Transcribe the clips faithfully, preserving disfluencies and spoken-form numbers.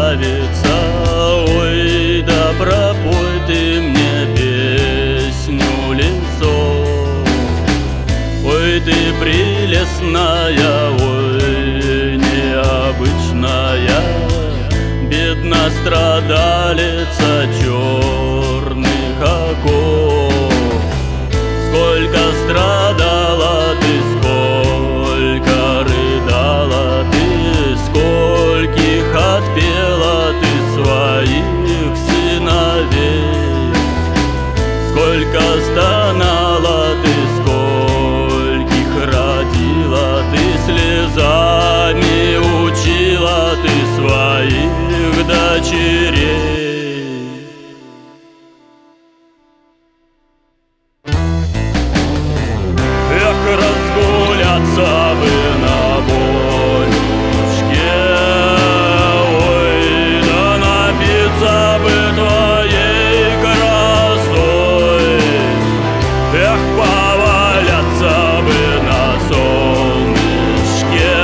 красавица, ой, да пропой ты мне песню лесов. Ой, ты прелестная, ой, необычная, бедна страдалица черных оков. Сколько страдала ты, сколько рыдала ты, скольких отпела ты своих сыновей. Сколько стонала ты, скольких родила ты, слезами учила ты своих дочерей. Эх, разгуляться бы на волюшке, ой, да напиться бы твоей красой. Эх, поваляться бы на солнышке,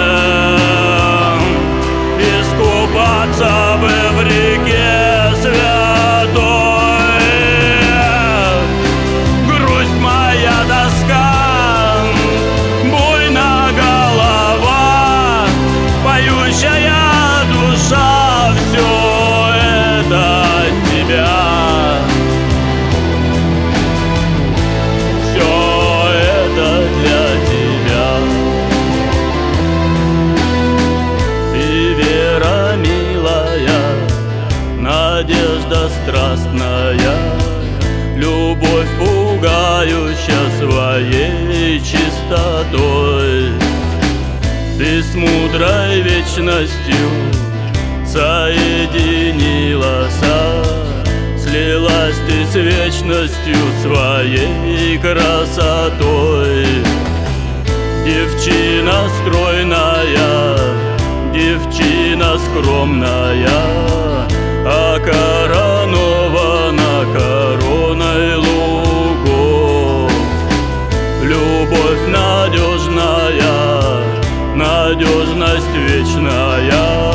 искупаться бы в реке святой. Грусть моя, тоска, поющая душа, все это от тебя, все это для тебя. Ты вера милая, надежда страстная, любовь пугающая своей чистотой. Ты с мудрой вечностью соединилась, слилась ты с вечностью своей красотой. Девчина стройная, девчина скромная, окоронована короной лугов. Любовь надежная, надежность вечная.